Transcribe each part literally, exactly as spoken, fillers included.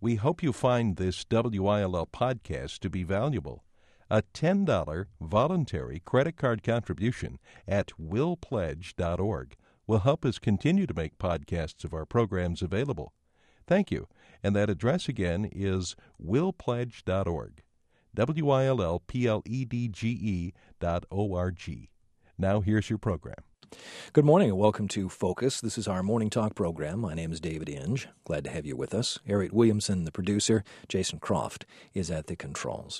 We hope you find this W I L L podcast to be valuable. A ten dollars voluntary credit card contribution at will pledge dot org will help us continue to make podcasts of our programs available. Thank you. And that address again is will pledge dot org. W I L L P L E D G E dot O R G. Now here's your program. Good morning and welcome to Focus. This is our morning talk program. My name is David Inge. Glad to have you with us. Harriet Williamson, the producer. Jason Croft is at the controls.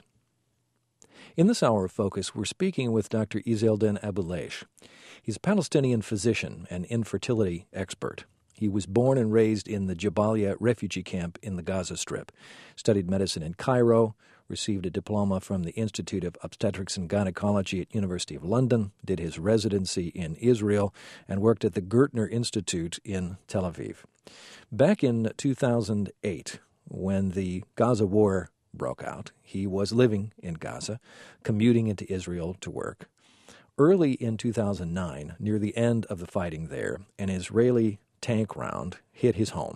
In this hour of Focus, we're speaking with Doctor Izzeldin Abuelaish. He's a Palestinian physician and infertility expert. He was born and raised in the Jabalia refugee camp in the Gaza Strip, studied medicine in Cairo, received a diploma from the Institute of Obstetrics and Gynecology at University of London, did his residency in Israel, and worked at the Gertner Institute in Tel Aviv. Back in two thousand eight, when the Gaza war broke out, he was living in Gaza, commuting into Israel to work. Early in two thousand nine, near the end of the fighting there, an Israeli tank round hit his home.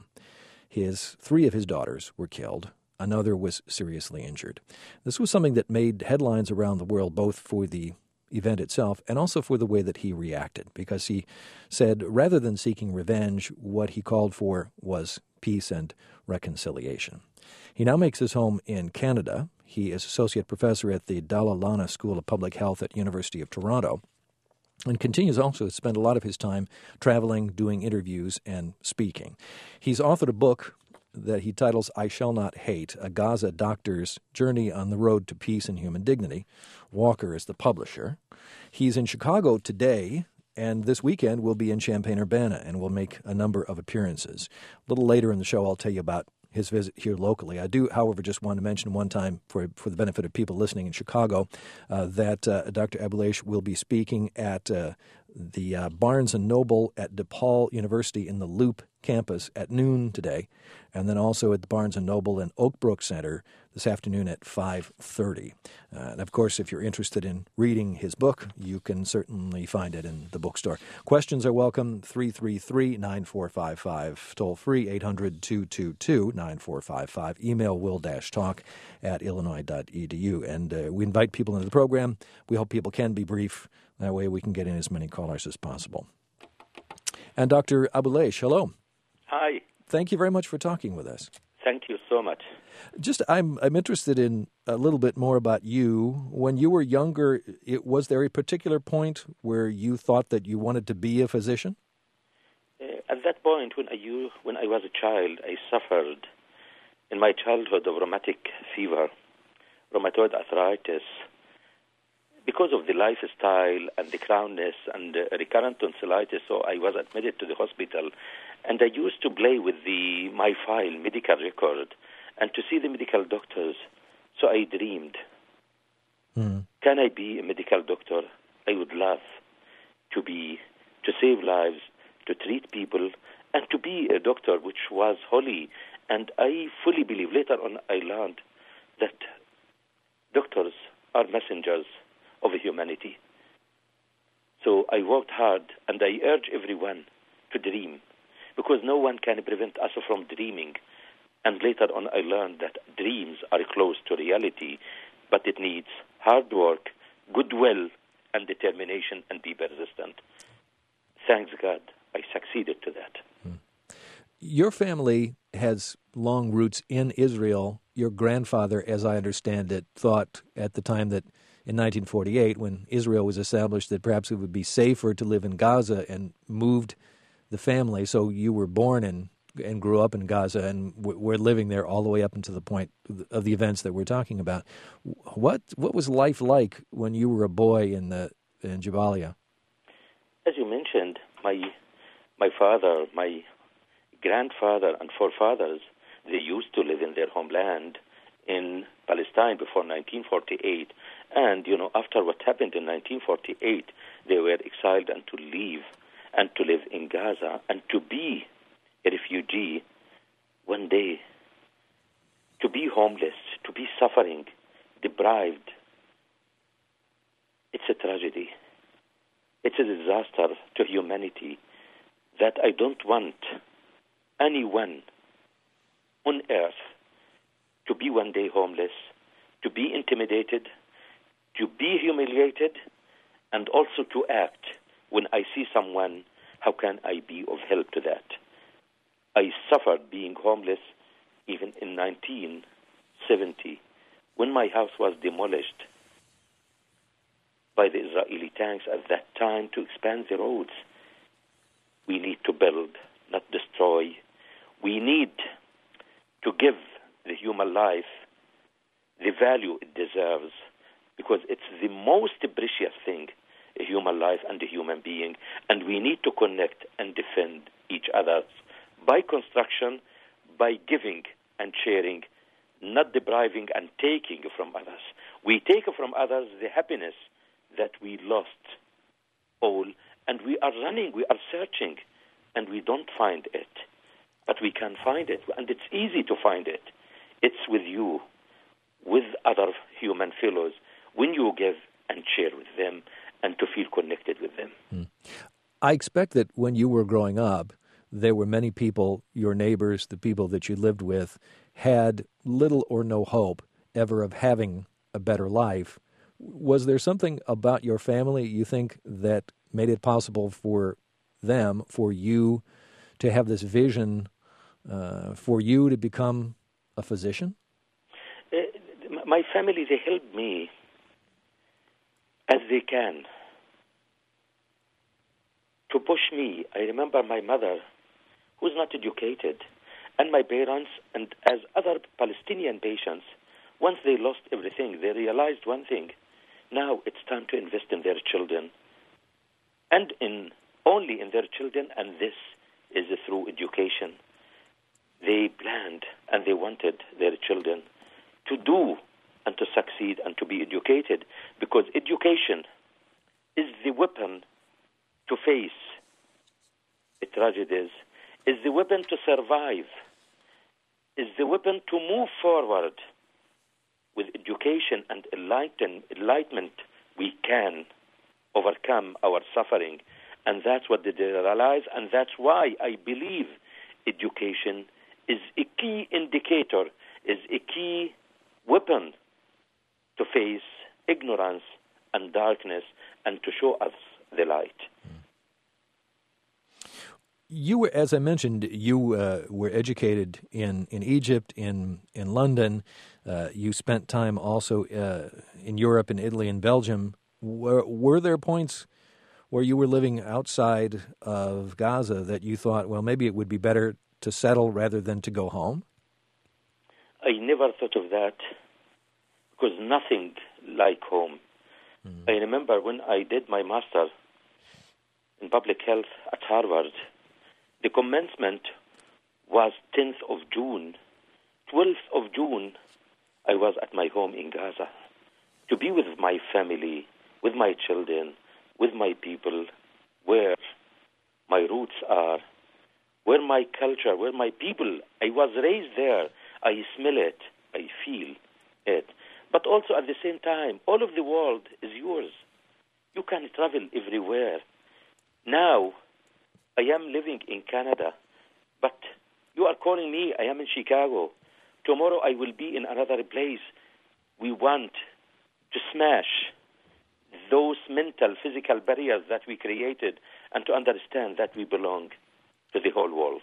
His three of his daughters were killed. Another was seriously injured. This was something that made headlines around the world, both for the event itself and also for the way that he reacted, because he said rather than seeking revenge, what he called for was peace and reconciliation. He now makes his home in Canada. He is associate professor at the Dalla Lana School of Public Health at University of Toronto, and continues also to spend a lot of his time traveling, doing interviews, and speaking. He's authored a book that he titles I Shall Not Hate, A Gaza Doctor's Journey on the Road to Peace and Human Dignity. Walker is the publisher. He's in Chicago today, and this weekend will be in Champaign-Urbana, and will make a number of appearances. A little later in the show, I'll tell you about his visit here locally. I do, however, just want to mention one time, for for the benefit of people listening in Chicago, uh, that uh, Doctor Abuelaish will be speaking at uh, the uh, Barnes and Noble at DePaul University in the Loop campus at noon today, and then also at the Barnes and Noble and Oak Brook Center this afternoon at five thirty. Uh, and, of course, if you're interested in reading his book, you can certainly find it in the bookstore. Questions are welcome, three three three, nine four five five, toll-free, eight hundred, two two two, nine four five five, email will-talk at illinois dot e d u. And uh, we invite people into the program. We hope people can be brief. That way we can get in as many callers as possible. And Doctor Abuelaish, hello. Hi. Thank you very much for talking with us. Thank you so much. Just, I'm I'm interested in a little bit more about you. When you were younger, it, was there a particular point where you thought that you wanted to be a physician? Uh, at that point, when I, you, when I was a child, I suffered in my childhood of rheumatic fever, rheumatoid arthritis, because of the lifestyle and the crownness and uh, recurrent tonsillitis. So I was admitted to the hospital, and I used to play with the my file, medical record, and to see the medical doctors. So I dreamed, mm. can I be a medical doctor? I would love to be, to save lives, to treat people, and to be a doctor, which was holy. And I fully believe, later on I learned that doctors are messengers of humanity. So I worked hard, and I urge everyone to dream, because no one can prevent us from dreaming. And later on I learned that dreams are close to reality, but it needs hard work, goodwill, and determination, and be persistent. Thanks God, I succeeded to that. Hmm. Your family has long roots in Israel. Your grandfather, as I understand it, thought at the time that in nineteen forty-eight, when Israel was established, that perhaps it would be safer to live in Gaza, and moved the family. So you were born in and grew up in Gaza, and we're living there all the way up until the point of the events that we're talking about. What what was life like when you were a boy in the in Jabalia? As you mentioned, my my father, my grandfather, and forefathers, they used to live in their homeland in Palestine before nineteen forty-eight. And, you know, after what happened in nineteen forty-eight, they were exiled and to leave and to live in Gaza and to be a refugee one day, to be homeless, to be suffering, deprived. It's a tragedy. It's a disaster to humanity that I don't want anyone on earth to be one day homeless, to be intimidated, to be humiliated, and also to act when I see someone, how can I be of help to that? I suffered being homeless even in nineteen seventy when my house was demolished by the Israeli tanks at that time to expand the roads. We need to build, not destroy. We need to give the human life the value it deserves, because it's the most precious thing, a human life and a human being, and we need to connect and defend each other by construction, by giving and sharing, not depriving and taking from others. We take from others the happiness that we lost all, and we are running, we are searching, and we don't find it. But we can find it, and it's easy to find it. It's with you, with other human fellows, when you give and share with them and to feel connected with them. Mm. I expect that when you were growing up, there were many people, your neighbors, the people that you lived with, had little or no hope ever of having a better life. Was there something about your family, you think, that made it possible for them, for you, to have this vision, uh, for you to become a physician? Uh, my family, they help me as they can to push me. I remember my mother, who's not educated, and my parents, and as other Palestinian patients, once they lost everything, they realized one thing. Now it's time to invest in their children, and in only in their children, and this is through education. They planned and they wanted their children to do and to succeed and to be educated, because education is the weapon to face the tragedies, is the weapon to survive, is the weapon to move forward. With education and enlighten, enlightenment, we can overcome our suffering. And that's what they realize, and that's why I believe education is a key indicator, is a key weapon to face ignorance and darkness and to show us the light. You were, as I mentioned, you uh, were educated in, in Egypt, in in London. Uh, you spent time also uh, in Europe, in Italy, and Belgium. Were, were there points where you were living outside of Gaza that you thought, well, maybe it would be better to settle rather than to go home? I never thought of that, because nothing like home. Mm. I remember when I did my master's in public health at Harvard, the commencement was tenth of June. twelfth of June, I was at my home in Gaza to be with my family, with my children, with my people, where my roots are, where my culture, where my people. I was raised there. I smell it. I feel it. But also at the same time, all of the world is yours. You can travel everywhere. Now, I am living in Canada, but you are calling me, I am in Chicago. Tomorrow I will be in another place. We want to smash those mental, physical barriers that we created and to understand that we belong to the whole world.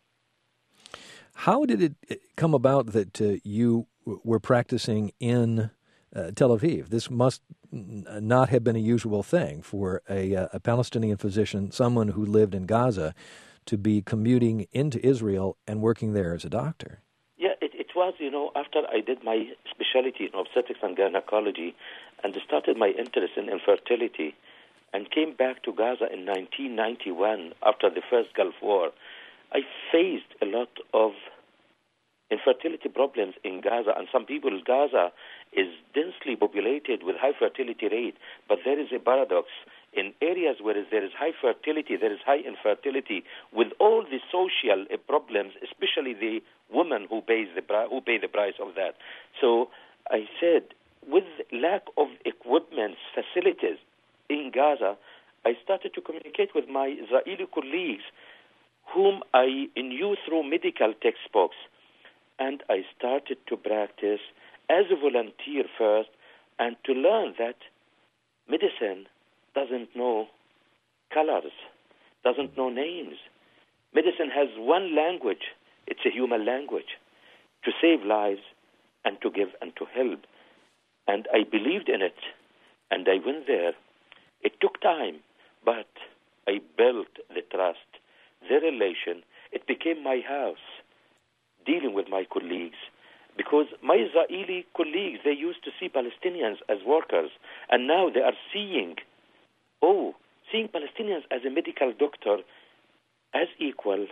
How did it come about that uh, you were practicing in uh, Tel Aviv? This must not have been a usual thing for a, a Palestinian physician, someone who lived in Gaza, to be commuting into Israel and working there as a doctor. Yeah, it, it was, you know, after I did my specialty in obstetrics and gynecology and started my interest in infertility and came back to Gaza in nineteen ninety-one after the first Gulf War, I faced a lot of infertility problems in Gaza, and some people, Gaza is densely populated with high fertility rate, but there is a paradox. In areas where there is high fertility, there is high infertility, with all the social problems, especially the woman who pays the who pay the price of that. So I said, with lack of equipment, facilities in Gaza, I started to communicate with my Israeli colleagues, whom I knew through medical textbooks. and I started to practice as a volunteer first, and to learn that medicine doesn't know colors, doesn't know names. Medicine has one language. It's a human language, to save lives and to give and to help. And I believed in it, and I went there. It took time, but I built the trust, the relation. It became my house, dealing with my colleagues. Because my Israeli colleagues, they used to see Palestinians as workers, and now they are seeing, oh, seeing Palestinians as a medical doctor as equal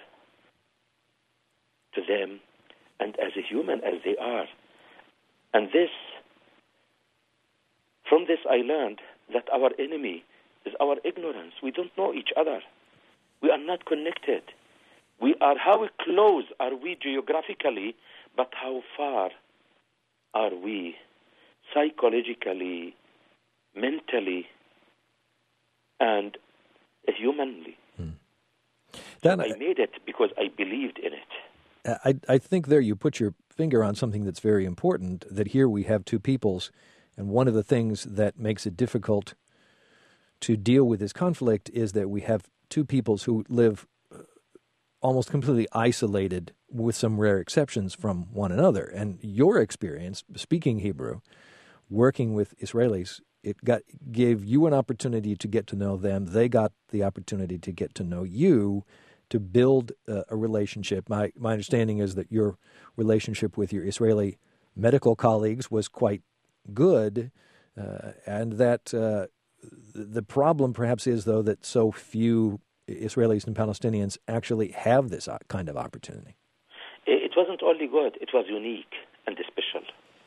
to them and as a human as they are. And this, from this I learned that our enemy is our ignorance. We don't know each other. We are not connected. We are, how close are we geographically, but how far are we psychologically, mentally, and humanly? Hmm. That, so I made it because I believed in it. I, I think there you put your finger on something that's very important, that here we have two peoples, and one of the things that makes it difficult to deal with this conflict is that we have two peoples who live almost completely isolated, with some rare exceptions, from one another. And your experience, speaking Hebrew, working with Israelis, it got gave you an opportunity to get to know them. They got the opportunity to get to know you, to build uh, a relationship. My my understanding is that your relationship with your Israeli medical colleagues was quite good, uh, and that uh, the problem perhaps is, though, that so few Israelis and Palestinians actually have this kind of opportunity. It wasn't only good, it was unique and special.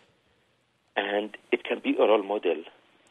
And it can be a role model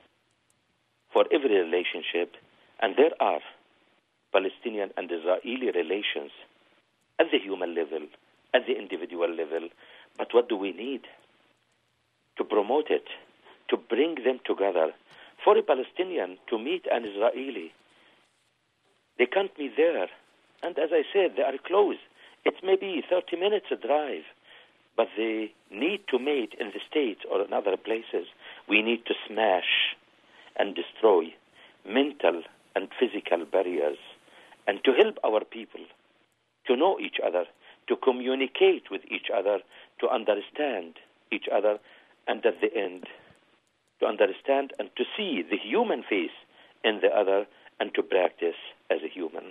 for every relationship. And there are Palestinian and Israeli relations at the human level, at the individual level. But what do we need? To promote it, to bring them together. For a Palestinian to meet an Israeli, they can't meet there. And as I said, they are close. It's maybe thirty minutes a drive, but they need to meet in the States or in other places. We need to smash and destroy mental and physical barriers, and to help our people to know each other, to communicate with each other, to understand each other, and at the end, to understand and to see the human face in the other, and to practice as a human.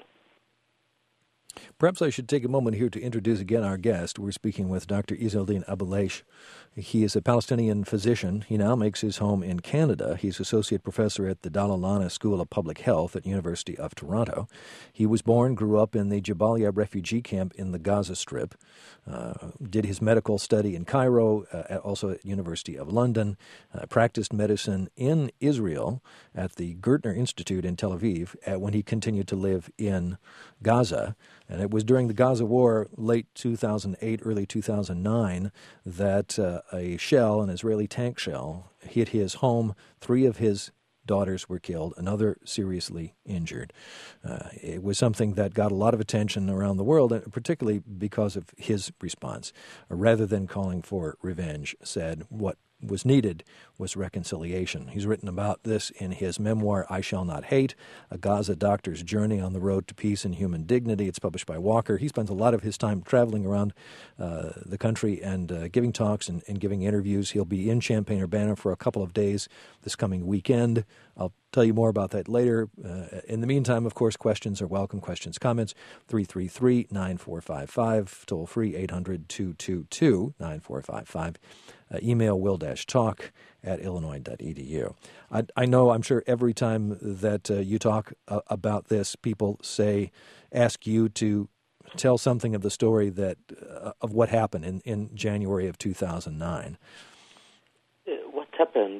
Perhaps I should take a moment here to introduce again our guest. We're speaking with Doctor Izzeldin Abuelaish. He is a Palestinian physician. He now makes his home in Canada. He's associate professor at the Dalla Lana School of Public Health at University of Toronto. He was born, grew up in the Jabalia refugee camp in the Gaza Strip, uh, did his medical study in Cairo, uh, also at University of London, uh, practiced medicine in Israel at the Gertner Institute in Tel Aviv uh, when he continued to live in Gaza. And it was during the Gaza War, late two thousand eight, early two thousand nine, that uh, a shell, an Israeli tank shell, hit his home. Three of his daughters were killed, another seriously injured. Uh, it was something that got a lot of attention around the world, and particularly because of his response. Uh, rather than calling for revenge, said what was needed was reconciliation. He's written about this in his memoir, I Shall Not Hate, A Gaza Doctor's Journey on the Road to Peace and Human Dignity. It's published by Walker. He spends a lot of his time traveling around uh, the country and uh, giving talks and, and giving interviews. He'll be in Champaign-Urbana for a couple of days this coming weekend. I'll tell you more about that later. Uh, in the meantime, of course, questions are welcome. Questions, comments, three three three, nine four five five, toll free, eight hundred, two two two, nine four five five. Uh, email will-talk at illinois dot e d u. I, I know, I'm sure every time that uh, you talk uh, about this, people say, ask you to tell something of the story that uh, of what happened in, in January of two thousand nine. Uh, what happened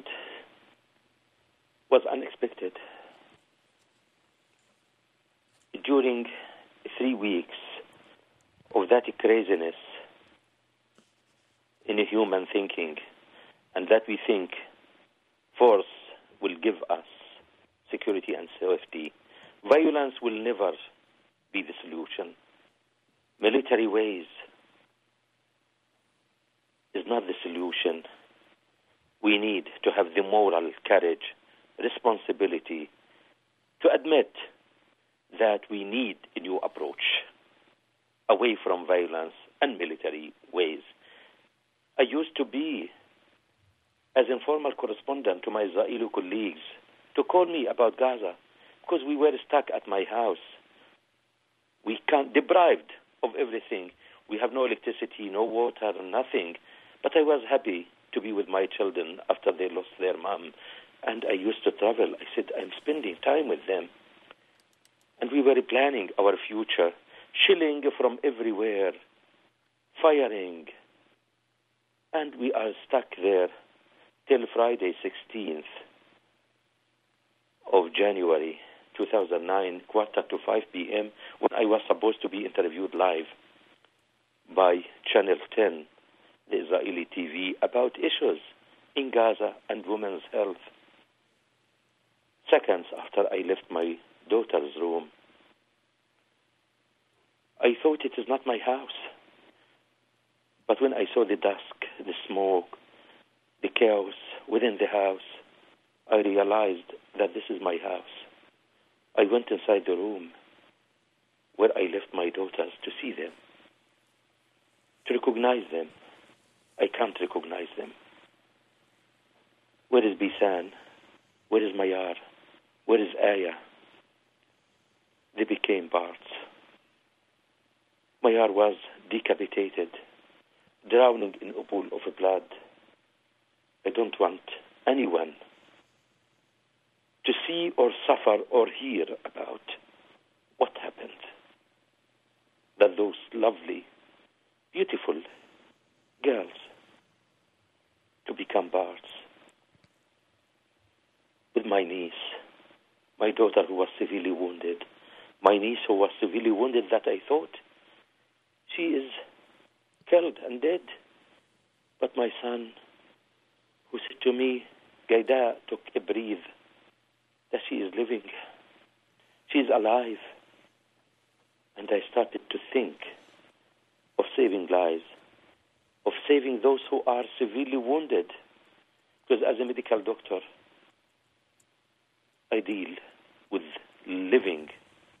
was unexpected. During three weeks of that craziness in a human thinking, and that we think force will give us security and safety. Violence will never be the solution. Military ways is not the solution. We need to have the moral courage, responsibility to admit that we need a new approach away from violence and military ways. I used to be as informal correspondent to my Israeli colleagues to call me about Gaza because we were stuck at my house. We can't, deprived of everything. We have no electricity, no water, nothing. But I was happy to be with my children after they lost their mom. And I used to travel. I said, I'm spending time with them. And we were planning our future, shelling from everywhere, firing. And we are stuck there till Friday, sixteenth of January, two thousand nine, quarter to five p.m., when I was supposed to be interviewed live by Channel ten, the Israeli T V, about issues in Gaza and women's health. Seconds after I left my daughter's room, I thought it is not my house. But when I saw the dusk, the smoke, the chaos within the house, I realized that this is my house. I went inside the room where I left my daughters to see them, to recognize them. I can't recognize them. Where is Bisan? Where is Mayar? Where is Aya? They became parts. Mayar was decapitated, drowning in a pool of blood. I don't want anyone to see or suffer or hear about what happened. That those lovely, beautiful girls to become parts. With my niece, my daughter who was severely wounded, my niece who was severely wounded that I thought she is killed and dead. But my son, who said to me, Gaida took a breath, that she is living. She is alive. And I started to think of saving lives, of saving those who are severely wounded. Because as a medical doctor, I deal with living,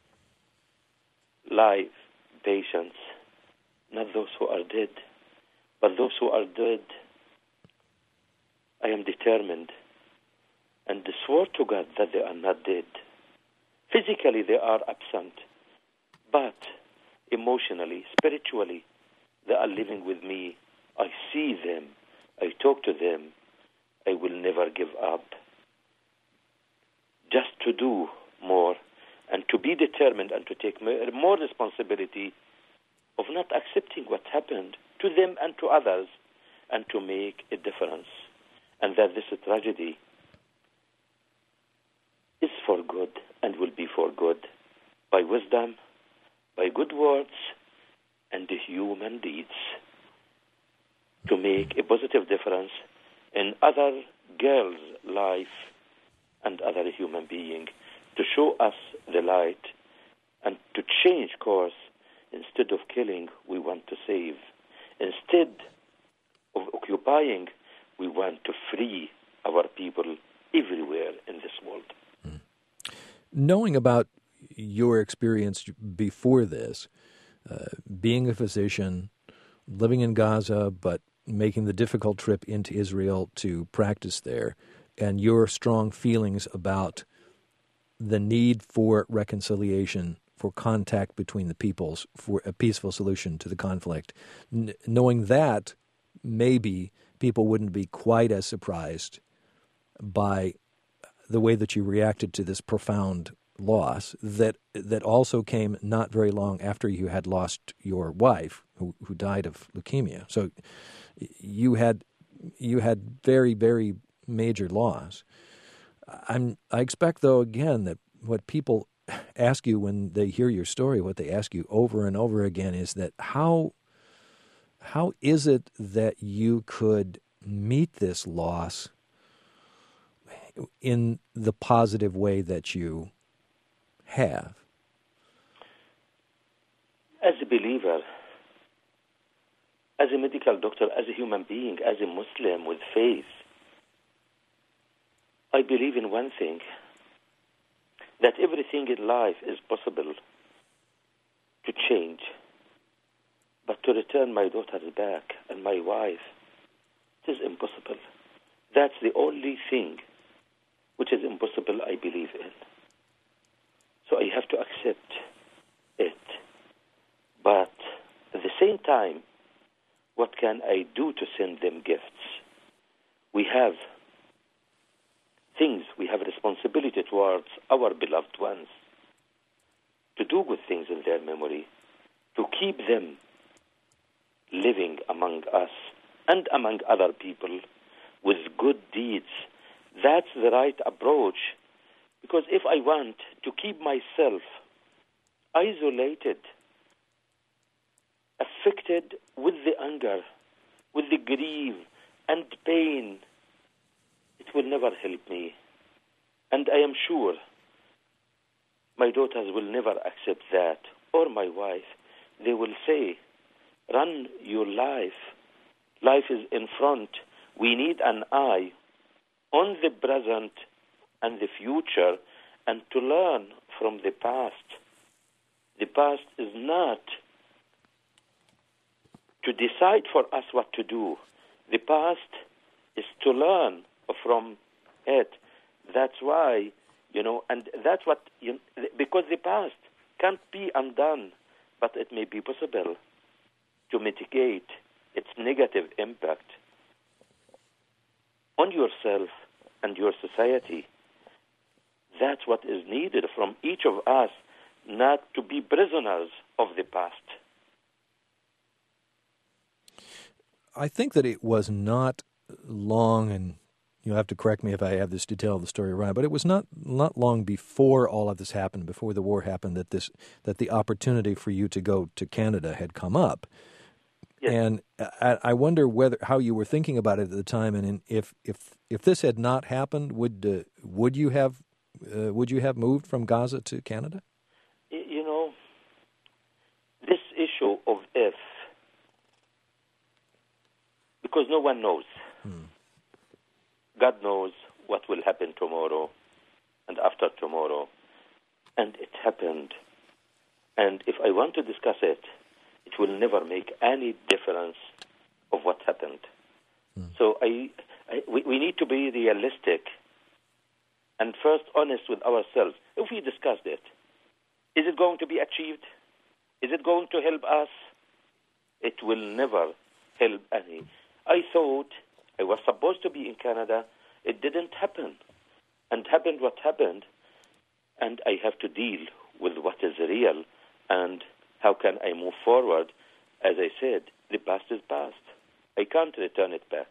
live patients, not those who are dead. But those who are dead, I am determined and swore to God that they are not dead. Physically, they are absent, but emotionally, spiritually, they are living with me. I see them. I talk to them. I will never give up. Just to do more and to be determined and to take more responsibility of not accepting what happened to them and to others, and to make a difference. And that this tragedy is for good and will be for good by wisdom, by good words, and human deeds to make a positive difference in other girls' life and other human being, to show us the light and to change course. Instead of killing, we want to save. Instead of occupying, we want to free our people everywhere in this world. Mm. Knowing about your experience before this, uh, being a physician, living in Gaza, but making the difficult trip into Israel to practice there, and your strong feelings about the need for reconciliation, for contact between the peoples, for a peaceful solution to the conflict. N- knowing that, maybe people wouldn't be quite as surprised by the way that you reacted to this profound loss that that also came not very long after you had lost your wife, who, who died of leukemia. So you had you had very, very major loss. I'm I expect, though, again, that what people ask you when they hear your story, what they ask you over and over again is that how how is it that you could meet this loss in the positive way that you have? As a believer, as a medical doctor, as a human being, as a Muslim with faith, I believe in one thing, that everything in life is possible to change. But to return my daughter back and my wife, it is impossible. That's the only thing which is impossible, I believe in. So I have to accept it. But at the same time, what can I do to send them gifts? We have things, we have responsibility towards our beloved ones, to do good things in their memory, to keep them living among us and among other people with good deeds. That's the right approach. Because if I want to keep myself isolated, affected with the anger, with the grief and pain, it will never help me. And I am sure my daughters will never accept that, or my wife. They will say, run your life. Life is in front. We need an eye on the present and the future, and to learn from the past. The past is not to decide for us what to do. The past is to learn from it. That's why, you know, and that's what, you know, because the past can't be undone, but it may be possible to mitigate its negative impact on yourself and your society. That's what is needed from each of us, not to be prisoners of the past. I think that it was not long, and you'll have to correct me if I have this detail of the story right, but it was not not long before all of this happened, before the war happened, that this that the opportunity for you to go to Canada had come up. Yes. And I, I wonder whether how you were thinking about it at the time, and in, if if if this had not happened, would uh, would you have uh, would you have moved from Gaza to Canada? You know, this issue of if, because no one knows. Hmm. God knows what will happen tomorrow and after tomorrow, and it happened. And if I want to discuss it, it will never make any difference of what happened. Hmm. So I, I we, we need to be realistic and first honest with ourselves. If we discussed it, is it going to be achieved? Is it going to help us? It will never help any. I thought I was supposed to be in Canada. It didn't happen. And happened what happened. And I have to deal with what is real. And how can I move forward? As I said, the past is past. I can't return it back.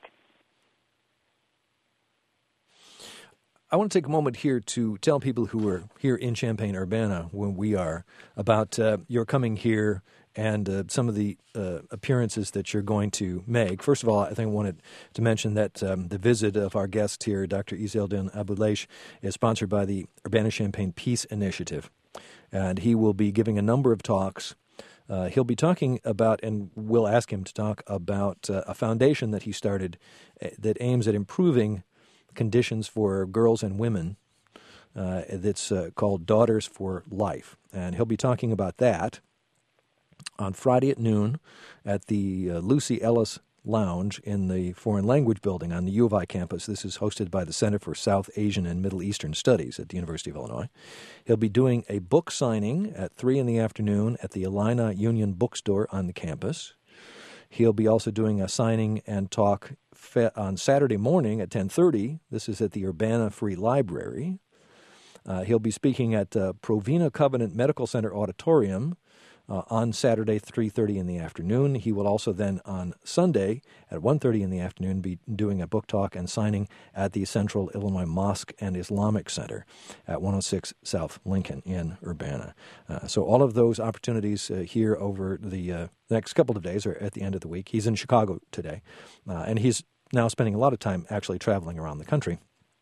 I want to take a moment here to tell people who are here in Champaign-Urbana, when we are, about uh, your coming here and uh, some of the uh, appearances that you're going to make. First of all, I think I wanted to mention that um, the visit of our guest here, Doctor Izzeldin Abuelaish, is sponsored by the Urbana-Champaign Peace Initiative, and he will be giving a number of talks. Uh, he'll be talking about, and we'll ask him to talk about uh, a foundation that he started uh, that aims at improving conditions for girls and women uh, that's uh, called Daughters for Life. And he'll be talking about that on Friday at noon at the uh, Lucy Ellis Lounge in the Foreign Language Building on the U of I campus. This is hosted by the Center for South Asian and Middle Eastern Studies at the University of Illinois. He'll be doing a book signing at three in the afternoon at the Alina Union Bookstore on the campus. He'll be also doing a signing and talk fe- on Saturday morning at ten thirty. This is at the Urbana Free Library. Uh, he'll be speaking at uh, Provena Covenant Medical Center Auditorium uh, on Saturday, three thirty in the afternoon. He will also then on Sunday at one thirty in the afternoon be doing a book talk and signing at the Central Illinois Mosque and Islamic Center at one oh six South Lincoln in Urbana. Uh, so all of those opportunities uh, here over the uh, next couple of days or at the end of the week. He's in Chicago today, uh, and he's now spending a lot of time actually traveling around the country.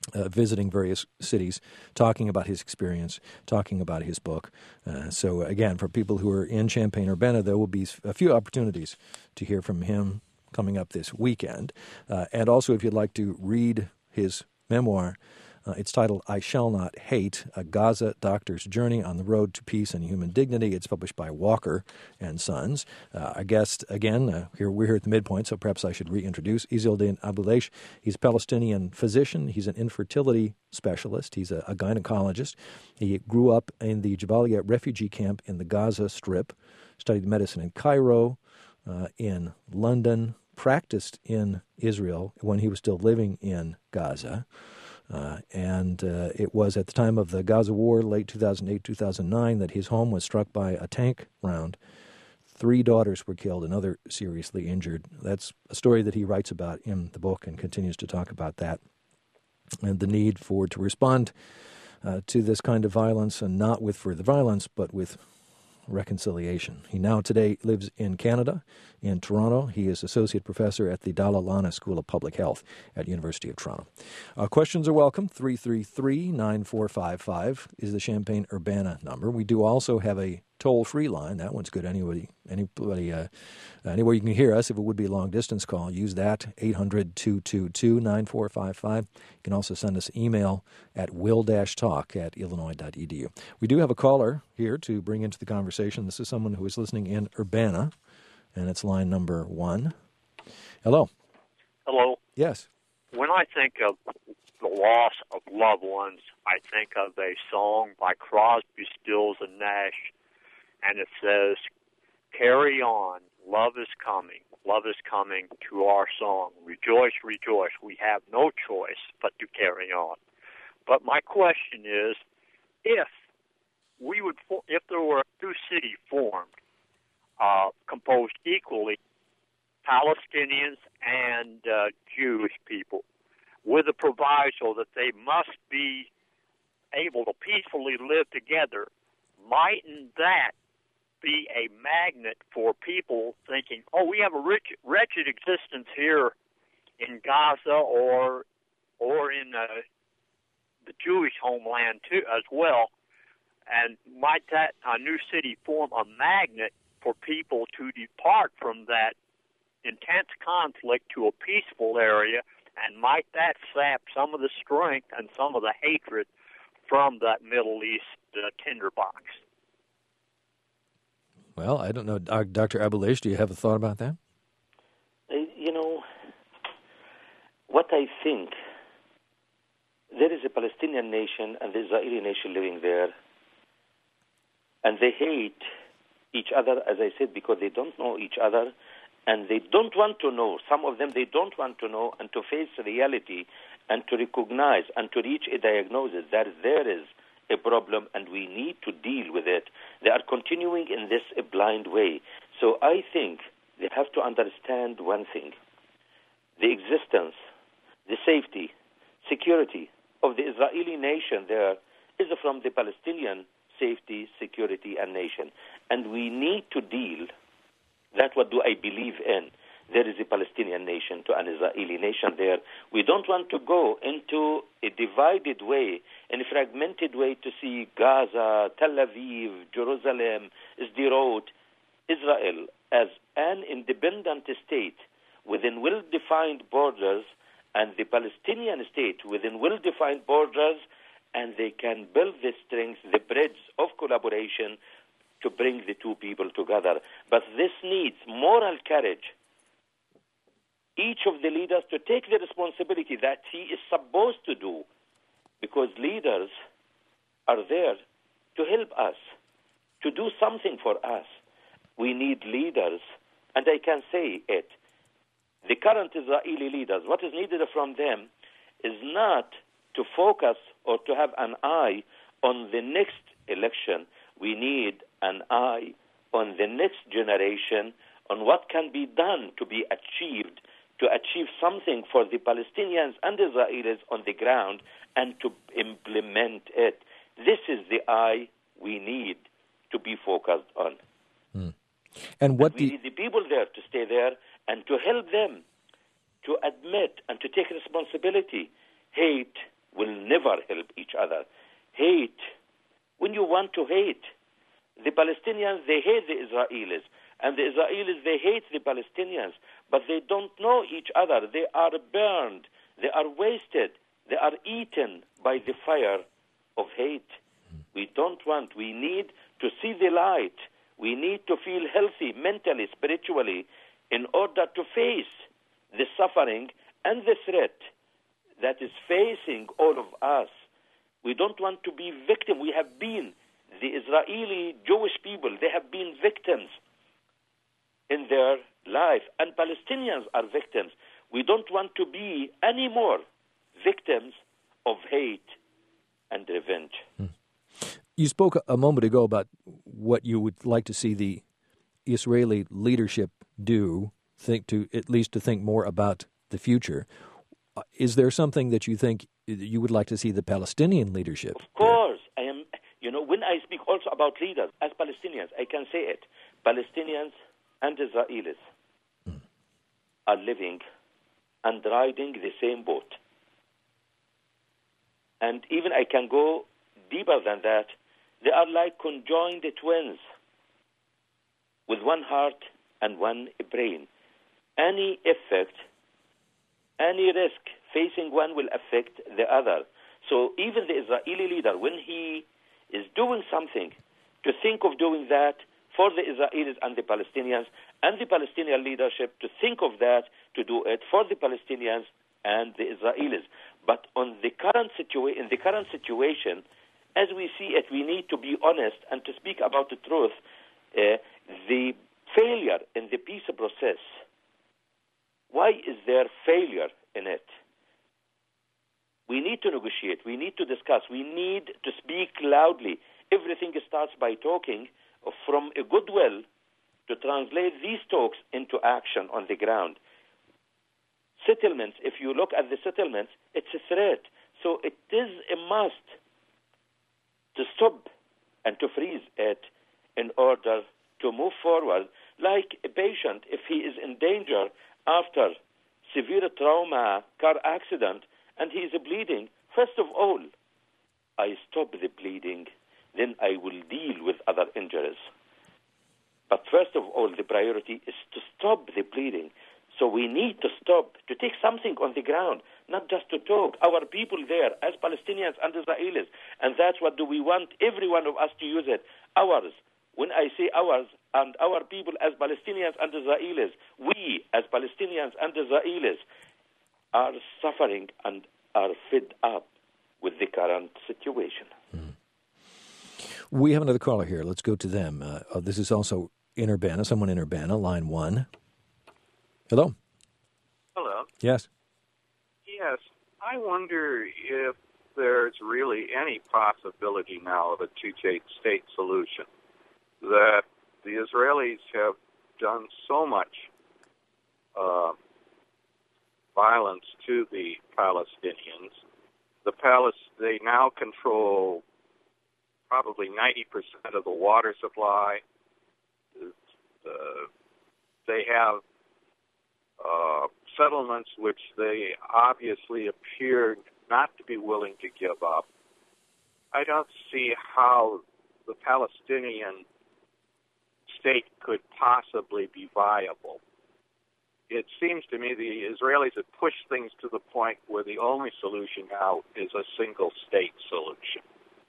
uh, visiting various cities, talking about his experience, talking about his book. Uh, so, again, for people who are in Champaign-Urbana, there will be a few opportunities to hear from him coming up this weekend. Uh, and also, if you'd like to read his memoir, Uh, it's titled I Shall Not Hate, A Gaza Doctor's Journey on the Road to Peace and Human Dignity. It's published by Walker and Sons. Uh, our guest, again, uh, here we're here at the midpoint, so perhaps I should reintroduce Izzeldin Abuelaish. He's a Palestinian physician. He's an infertility specialist. He's a, a gynecologist. He grew up in the Jabalia refugee camp in the Gaza Strip, studied medicine in Cairo, uh, in London, practiced in Israel when he was still living in Gaza. Uh, and uh, it was at the time of the Gaza War, late two thousand eight, two thousand nine, that his home was struck by a tank round. Three daughters were killed, another seriously injured. That's a story that he writes about in the book and continues to talk about that. And the need for to respond uh, to this kind of violence, and not with further violence, but with reconciliation. He now today lives in Canada, in Toronto. He is associate professor at the Dalla Lana School of Public Health at University of Toronto. Uh, questions are welcome. three three three, nine four five five is the Champaign-Urbana number. We do also have a toll-free line. That one's good. Anybody, anybody, uh, anywhere you can hear us. If it would be a long-distance call, use that, eight hundred, two two two, nine four five five. You can also send us email at will-talk at illinois dot e d u. We do have a caller here to bring into the conversation. This is someone who is listening in Urbana, and it's line number one. Hello. Hello. Yes. When I think of the loss of loved ones, I think of a song by Crosby, Stills, and Nash, and it says, "Carry on, love is coming, love is coming to our song. Rejoice, rejoice, we have no choice but to carry on." But my question is, if we would, if there were a new city formed, uh, composed equally, Palestinians and uh, Jewish people, with a proviso that they must be able to peacefully live together, mightn't that be a magnet for people thinking, oh, we have a rich, wretched existence here in Gaza or or in uh, the Jewish homeland too as well, and might that a new city form a magnet for people to depart from that intense conflict to a peaceful area, and might that sap some of the strength and some of the hatred from that Middle East uh, tinderbox? Well, I don't know. Doctor Abuelaish, do you have a thought about that? You know, what I think, there is a Palestinian nation and the Israeli nation living there, and they hate each other, as I said, because they don't know each other, and they don't want to know. Some of them, they don't want to know and to face reality and to recognize and to reach a diagnosis that there is a problem and we need to deal with it. They are continuing in this a blind way. So I think they have to understand one thing. The existence, the safety, security of the Israeli nation there is from the Palestinian safety, security, and nation. And we need to deal. That's what do I believe in. There is a Palestinian nation to an Israeli nation there. We don't want to go into a divided way, in a fragmented way, to see Gaza, Tel Aviv, Jerusalem, Sderot, Israel as an independent state within well-defined borders, and the Palestinian state within well-defined borders, and they can build the strength, the bridge of collaboration to bring the two people together. But this needs moral courage. Each of the leaders to take the responsibility that he is supposed to do, because leaders are there to help us, to do something for us. We need leaders, and I can say it. The current Israeli leaders, what is needed from them is not to focus or to have an eye on the next election. We need an eye on the next generation, on what can be done to be achieved, to achieve something for the Palestinians and Israelis on the ground, and to implement it. This is the eye we need to be focused on. Mm. And what and we do need the people there to stay there and to help them to admit and to take responsibility. Hate will never help each other. Hate, when you want to hate, the Palestinians, they hate the Israelis, and the Israelis, they hate the Palestinians, but they don't know each other. They are burned, they are wasted, they are eaten by the fire of hate. We don't want, we need to see the light. We need to feel healthy mentally, spiritually, in order to face the suffering and the threat that is facing all of us. We don't want to be victims. We have been, the Israeli Jewish people, they have been victims in their life, and Palestinians are victims. We don't want to be any more victims of hate and revenge. Hmm. You spoke a moment ago about what you would like to see the Israeli leadership do, think to at least to think more about the future. Is there something that you think you would like to see the Palestinian leadership? Of course. I am. You know, when I speak also about leaders, as Palestinians, I can say it. Palestinians and Israelis mm. are living and riding the same boat. And even I can go deeper than that. They are like conjoined twins with one heart and one brain. Any effect, any risk facing one will affect the other. So even the Israeli leader, when he is doing something, to think of doing that for the Israelis and the Palestinians, and the Palestinian leadership to think of that, to do it for the Palestinians and the Israelis. But on the current situa- in the current situation, as we see it, we need to be honest and to speak about the truth. Uh, the failure in the peace process, why is there failure in it? We need to negotiate. We need to discuss. We need to speak loudly. Everything starts by talking from a goodwill to translate these talks into action on the ground. Settlements, if you look at the settlements, it's a threat. So it is a must to stop and to freeze it in order to move forward. Like a patient, if he is in danger after severe trauma, car accident, and he is bleeding, first of all, I stop the bleeding, then I will deal with other injuries. But first of all, the priority is to stop the bleeding. So we need to stop, to take something on the ground, not just to talk. Our people there, as Palestinians and Israelis, and that's what do we want every one of us to use it, ours. When I say ours, and our people as Palestinians and Israelis, we as Palestinians and Israelis are suffering and are fed up with the current situation. Mm. We have another caller here. Let's go to them. Uh, uh, this is also in Urbana, someone in Urbana, line one. Hello. Hello. Yes. Yes. I wonder if there's really any possibility now of a two-state solution. That the Israelis have done so much uh, violence to the Palestinians. The Palis- they now control probably ninety percent of the water supply. Uh, they have uh, settlements which they obviously appear not to be willing to give up. I don't see how the Palestinian state could possibly be viable. It seems to me the Israelis have pushed things to the point where the only solution now is a single-state solution.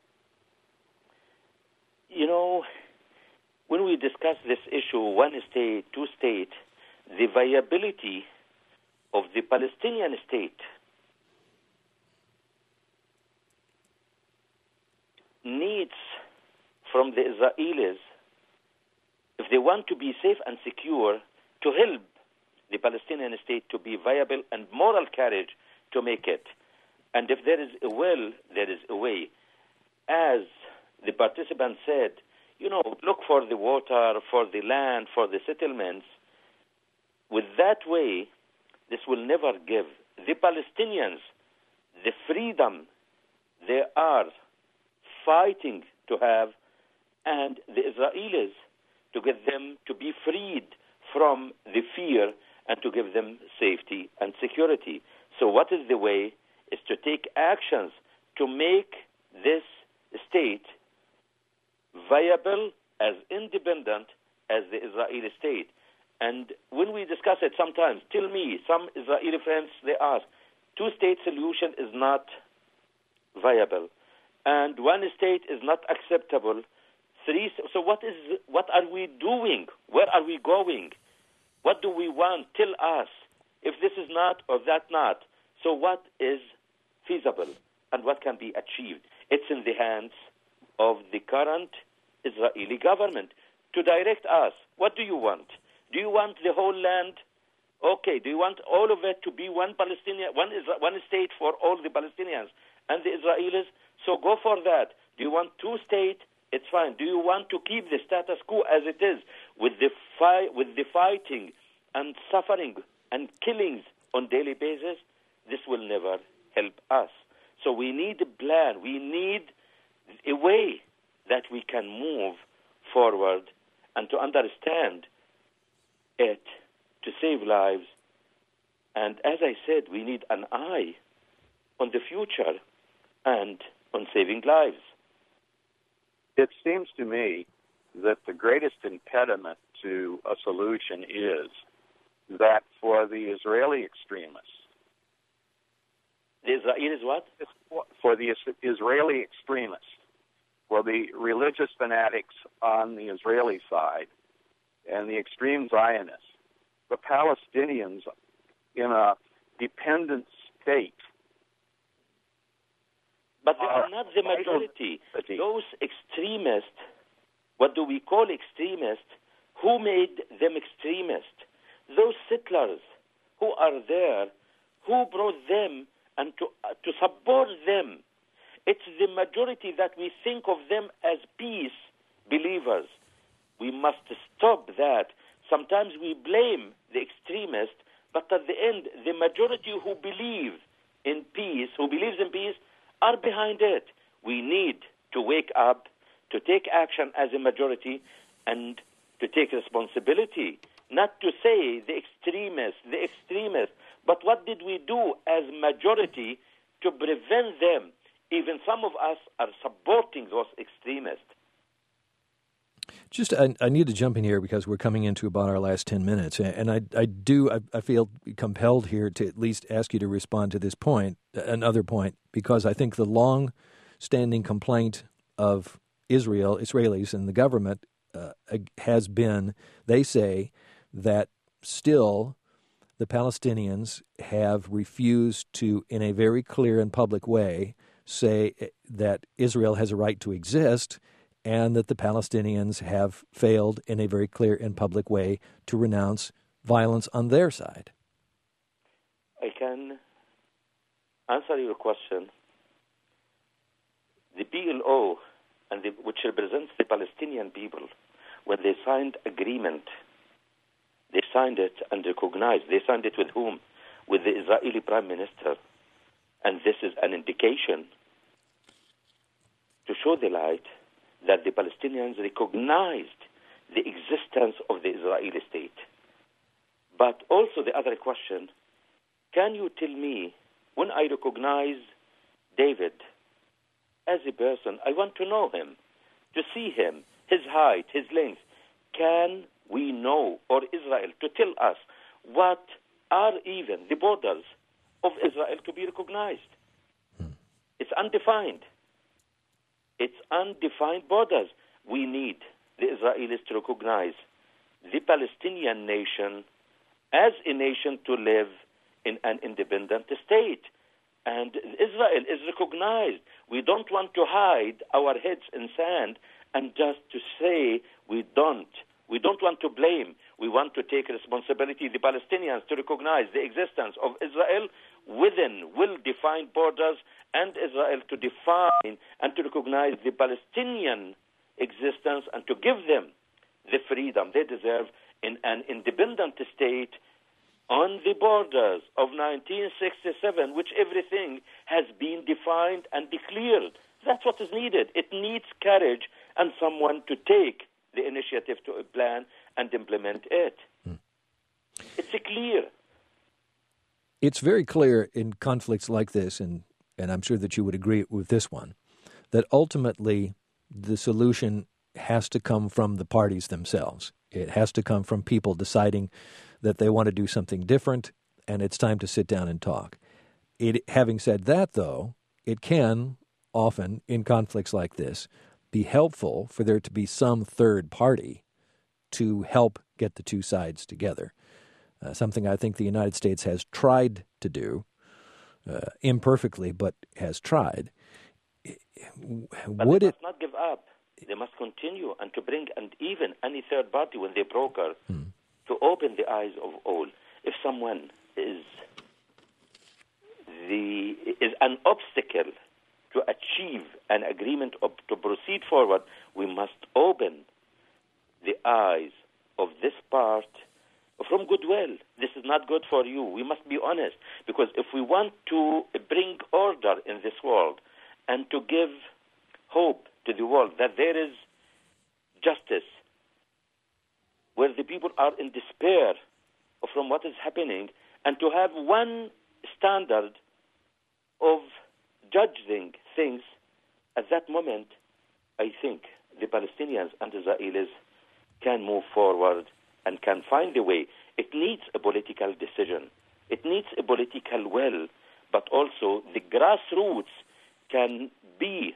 You know, when we discuss this issue, one state, two state, the viability of the Palestinian state needs from the Israelis, if they want to be safe and secure, to help the Palestinian state to be viable and moral courage to make it. And if there is a will, there is a way. As the participants said, you know, look for the water, for the land, for the settlements. With that way, this will never give the Palestinians the freedom they are fighting to have, and the Israelis to get them to be freed from the fear and to give them safety and security. So what is the way? is to take actions to make this state viable as independent as the Israeli state. And when we discuss it sometimes, tell me, some Israeli friends, they ask, two-state solution is not viable, and one state is not acceptable. Three. So what is? What are we doing? Where are we going? What do we want? Tell us. If this is not or that not, so what is feasible and what can be achieved? It's in the hands of the current Israeli government to direct us. What do you want? Do you want the whole land? Okay. Do you want all of it to be one Palestinian, one Isra- one state for all the Palestinians and the Israelis? So go for that. Do you want two state? It's fine. Do you want to keep the status quo as it is with the fi- with the fighting and suffering and killings on daily basis? This will never help us. So we need a plan. We need a way that we can move forward and to understand it, to save lives. And as I said, we need an eye on the future and on saving lives. It seems to me that the greatest impediment to a solution is that for the Israeli extremists, the Israelis what? For the Israeli extremists, for the religious fanatics on the Israeli side and the extreme Zionists, the Palestinians in a dependent state. But they are not the majority. Those extremists, what do we call extremists? Who made them extremists? Those settlers who are there, who brought them and to, uh, to support them. It's the majority that we think of them as peace believers. We must stop that. Sometimes we blame the extremists, but at the end, the majority who believe in peace, who believes in peace, are behind it. We need to wake up, to take action as a majority, and to take responsibility. Not to say the extremists, the extremists, but what did we do as majority to prevent them? Even some of us are supporting those extremists. Just, I, I need to jump in here because we're coming into about our last ten minutes, and I, I do, I, I feel compelled here to at least ask you to respond to this point, another point, because I think the long-standing complaint of Israel, Israelis, and the government uh, has been, they say, that still the Palestinians have refused to, in a very clear and public way, say that Israel has a right to exist, and that the Palestinians have failed in a very clear and public way to renounce violence on their side. I can answer your question. The P L O, and the, which represents the Palestinian people, when they signed agreement, they signed it and recognized. They signed it with whom? With the Israeli Prime Minister. And this is an indication to show the light that the Palestinians recognized the existence of the Israeli state. But also the other question, can you tell me, when I recognize David as a person, I want to know him, to see him, his height, his length. Can we know, or Israel, to tell us what are even the borders of Israel to be recognized? Hmm. It's undefined. It's undefined borders. We need the Israelis to recognize the Palestinian nation as a nation to live in an independent state. And Israel is recognized. We don't want to hide our heads in sand and just to say we don't. We don't want to blame. We want to take responsibility, the Palestinians, to recognize the existence of Israel within well-defined borders, and Israel to define and to recognize the Palestinian existence and to give them the freedom they deserve in an independent state on the borders of nineteen sixty-seven, which everything has been defined and declared. That's what is needed. It needs courage and someone to take the initiative to a plan and implement it. Hmm. It's clear. It's very clear in conflicts like this, and, and I'm sure that you would agree with this one, that ultimately the solution has to come from the parties themselves. It has to come from people deciding that they want to do something different, and it's time to sit down and talk. It, having said that, though, it can often, in conflicts like this, be helpful for there to be some third party to help get the two sides together. Uh, something I think the United States has tried to do, uh, imperfectly, but has tried. But Would they it must not give up. They must continue and to bring, and even any third party when they broker, hmm. to open the eyes of all. If someone is the is an obstacle to achieve an agreement or to proceed forward, we must open the eyes of this part from goodwill. This is not good for you. We must be honest, because if we want to bring order in this world and to give hope to the world that there is justice, where the people are in despair from what is happening, and to have one standard of judging things, at that moment, I think the Palestinians and Israelis can move forward and can find a way. It needs a political decision. It needs a political will, but also the grassroots can be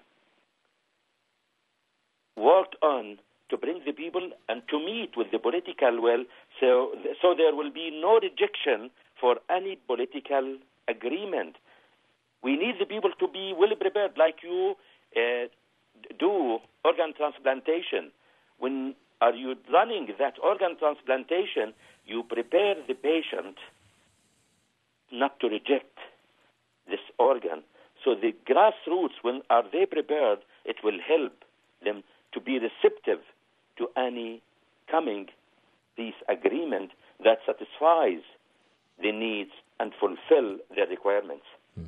worked on to bring the people and to meet with the political will, so, so there will be no rejection for any political agreement. We need the people to be well prepared, like you uh, do organ transplantation. When are you running that organ transplantation, you prepare the patient not to reject this organ. So the grassroots, when are they prepared, it will help them to be receptive to any coming peace agreement that satisfies the needs and fulfill their requirements.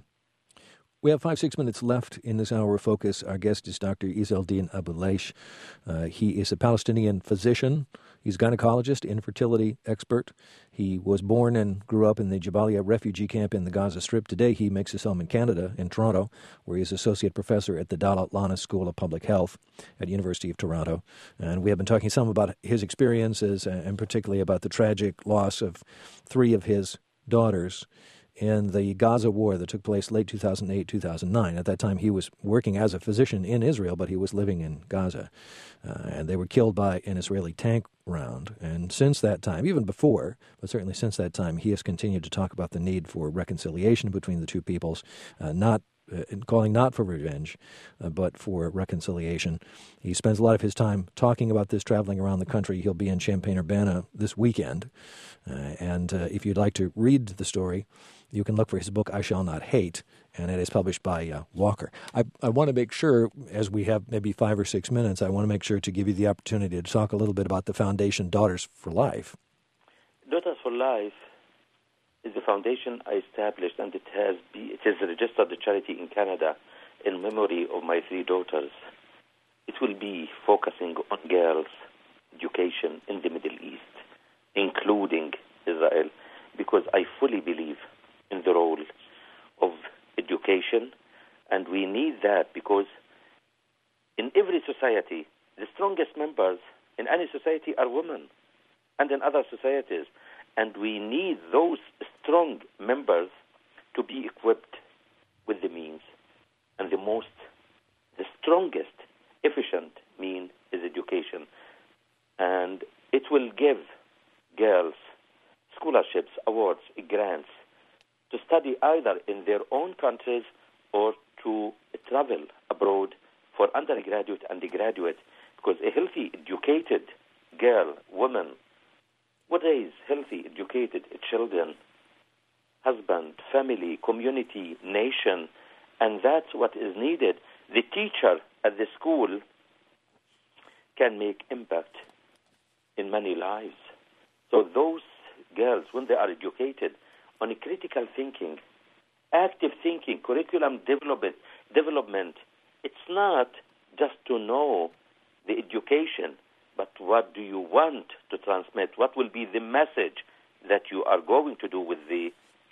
We have five, six minutes left in this hour of focus. Our guest is Doctor Izzeldin Abuelaish. Uh, he is a Palestinian physician. He's a gynecologist, infertility expert. He was born and grew up in the Jabalia refugee camp in the Gaza Strip. Today he makes his home in Canada, in Toronto, where he is associate professor at the Dalat Lana School of Public Health at University of Toronto. And we have been talking some about his experiences, and particularly about the tragic loss of three of his daughters in the Gaza war that took place late two thousand eight, two thousand nine. At that time, he was working as a physician in Israel, but he was living in Gaza. Uh, and they were killed by an Israeli tank round. And since that time, even before, but certainly since that time, he has continued to talk about the need for reconciliation between the two peoples, uh, not uh, calling not for revenge, uh, but for reconciliation. He spends a lot of his time talking about this, traveling around the country. He'll be in Champaign-Urbana this weekend. Uh, and uh, if you'd like to read the story, you can look for his book, I Shall Not Hate, and it is published by uh, Walker. I, I want to make sure, as we have maybe five or six minutes, I want to make sure to give you the opportunity to talk a little bit about the foundation Daughters for Life. Daughters for Life is the foundation I established, and it has be, it is a registered charity in Canada in memory of my three daughters. It will be focusing on girls' education in the Middle East, including Israel, because I fully believe in the role of education, and we need that because in every society, the strongest members in any society are women, and in other societies, and we need those strong members to be equipped with the means, and the most, the strongest, efficient mean is education, and it will give girls scholarships, awards, grants, to study either in their own countries or to travel abroad for undergraduate and graduate, because a healthy, educated girl, woman, would raise healthy, educated children, husband, family, community, nation, and that's what is needed. The teacher at the school can make impact in many lives. So those girls, when they are educated on a critical thinking, active thinking, curriculum development, development, it's not just to know the education, but what do you want to transmit? What will be the message that you are going to do with the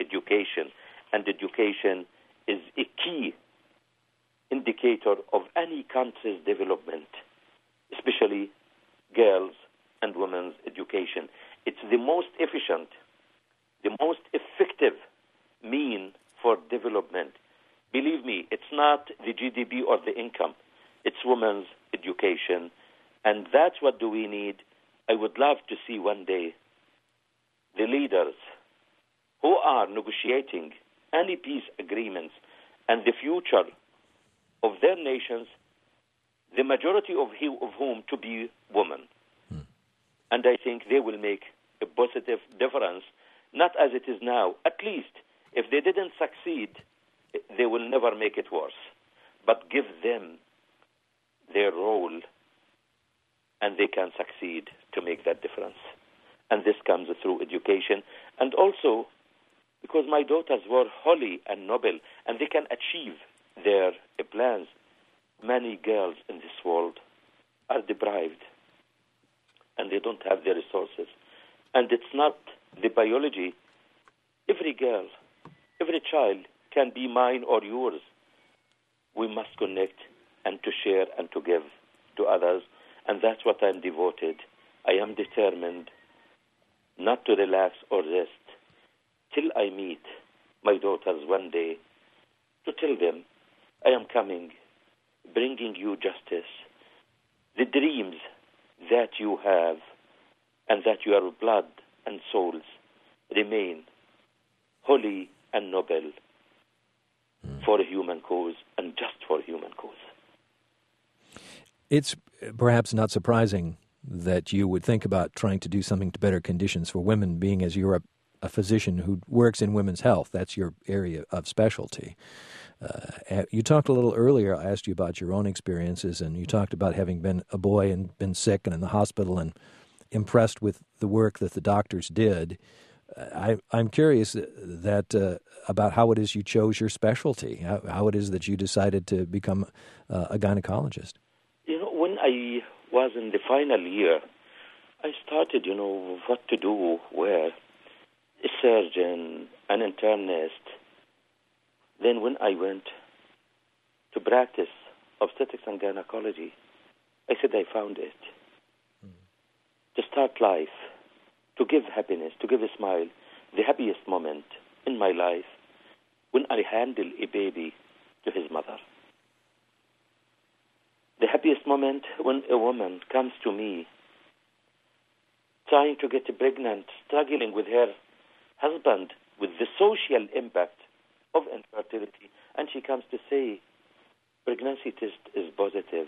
education. And education is a key indicator of any country's development, especially girls' and women's education. It's the most efficient, the most effective mean for development. Believe me, it's not the G D P or the income. It's women's education. And that's what do we need. I would love to see one day the leaders who are negotiating any peace agreements and the future of their nations, the majority of, he, of whom to be women. Hmm. And I think they will make a positive difference, not as it is now. At least, if they didn't succeed, they will never make it worse. But give them their role, and they can succeed to make that difference. And this comes through education. And also, because my daughters were holy and noble, and they can achieve their plans. Many girls in this world are deprived, and they don't have the resources. And it's not the biology. Every girl, every child can be mine or yours. We must connect and to share and to give to others, and that's what I'm devoted. I am determined not to relax or rest till I meet my daughters one day, to tell them, I am coming, bringing you justice. The dreams that you have and that your blood and souls remain holy and noble for a human cause and just for a human cause. It's perhaps not surprising that you would think about trying to do something to better conditions for women, being as you're a, a physician who works in women's health. That's your area of specialty. Uh, you talked a little earlier, I asked you about your own experiences, and you talked about having been a boy and been sick and in the hospital and impressed with the work that the doctors did. I, I'm curious that uh, about how it is you chose your specialty, how, how it is that you decided to become uh, a gynecologist. You know, when I was in the final year, I started, you know, what to do, where, a surgeon, an internist. Then when I went to practice obstetrics and gynecology, I said I found it. Mm. To start life, to give happiness, to give a smile, the happiest moment in my life when I handle a baby to his mother. The happiest moment when a woman comes to me trying to get pregnant, struggling with her husband, with the social impact of infertility, and she comes to say, pregnancy test is positive.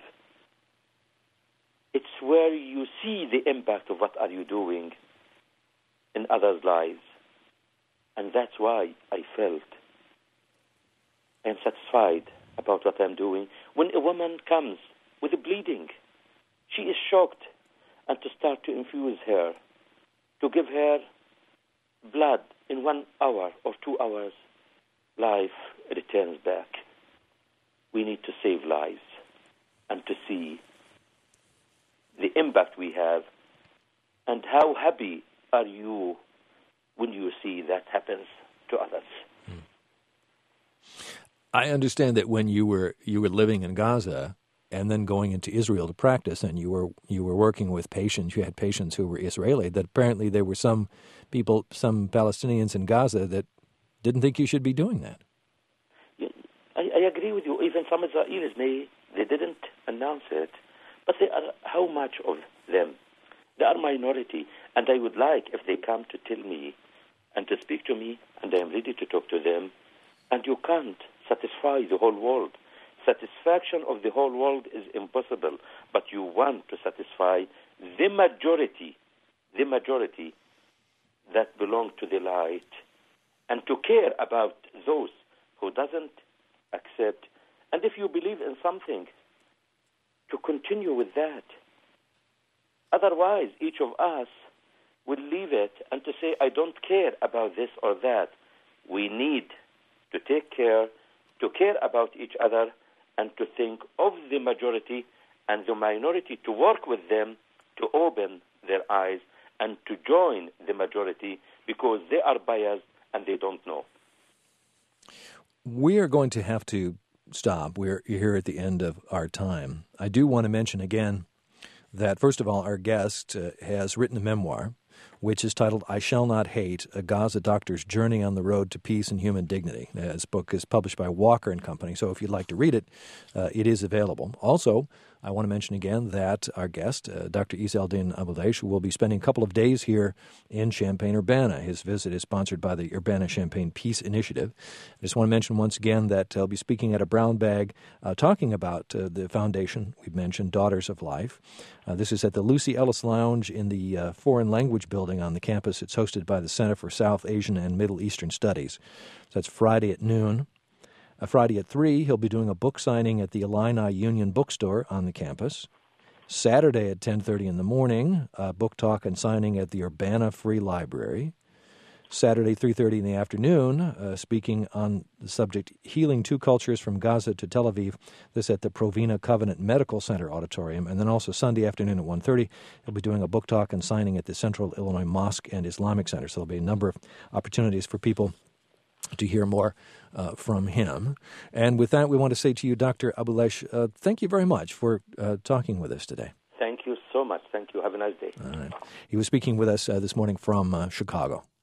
It's where you see the impact of what are you doing in others' lives. And that's why I felt I am satisfied about what I'm doing. When a woman comes with a bleeding, she is shocked, and to start to infuse her, to give her blood in one hour or two hours, life returns back. We need to save lives and to see the impact we have, and how happy are you when you see that happens to others. I understand that when you were you were living in Gaza and then going into Israel to practice, and you were you were working with patients, you had patients who were Israeli, that apparently there were some people, some Palestinians in Gaza that didn't think you should be doing that. Yeah, I, I agree with you. Even some Israelis, they, they didn't announce it. But they are, how much of them? They are minority. And I would like, if they come to tell me and to speak to me, and I am ready to talk to them, and you can't satisfy the whole world. Satisfaction of the whole world is impossible, but you want to satisfy the majority, the majority that belong to the light, and to care about those who doesn't accept. And if you believe in something, to continue with that. Otherwise, each of us will leave it and to say, I don't care about this or that. We need to take care, to care about each other, and to think of the majority and the minority, to work with them to open their eyes and to join the majority, because they are biased and they don't know. We are going to have to stop. We're here at the end of our time. I do want to mention again that, first of all, our guest uh, has written a memoir, which is titled I Shall Not Hate, A Gaza Doctor's Journey on the Road to Peace and Human Dignity. Uh, this book is published by Walker and Company, so if you'd like to read it, uh, it is available. Also, I want to mention again that our guest, uh, Doctor Izzeldin Abuelaish, will be spending a couple of days here in Champaign-Urbana. His visit is sponsored by the Urbana-Champaign Peace Initiative. I just want to mention once again that he'll be speaking at a brown bag uh, talking about uh, the foundation we've mentioned, Daughters of Life. Uh, this is at the Lucy Ellis Lounge in the uh, Foreign Language Building on the campus. It's hosted by the Center for South Asian and Middle Eastern Studies. So that's Friday at noon. Uh, Friday at three, he'll be doing a book signing at the Illini Union Bookstore on the campus. Saturday at ten thirty in the morning, a book talk and signing at the Urbana Free Library. Saturday, three thirty in the afternoon, uh, speaking on the subject, Healing Two Cultures from Gaza to Tel Aviv, this at the Provena Covenant Medical Center Auditorium. And then also Sunday afternoon at one thirty, he'll be doing a book talk and signing at the Central Illinois Mosque and Islamic Center. So there'll be a number of opportunities for people to hear more uh, from him. And with that, we want to say to you, Doctor Abuelaish, uh, thank you very much for uh, talking with us today. Thank you so much. Thank you. Have a nice day. All right. He was speaking with us uh, this morning from uh, Chicago.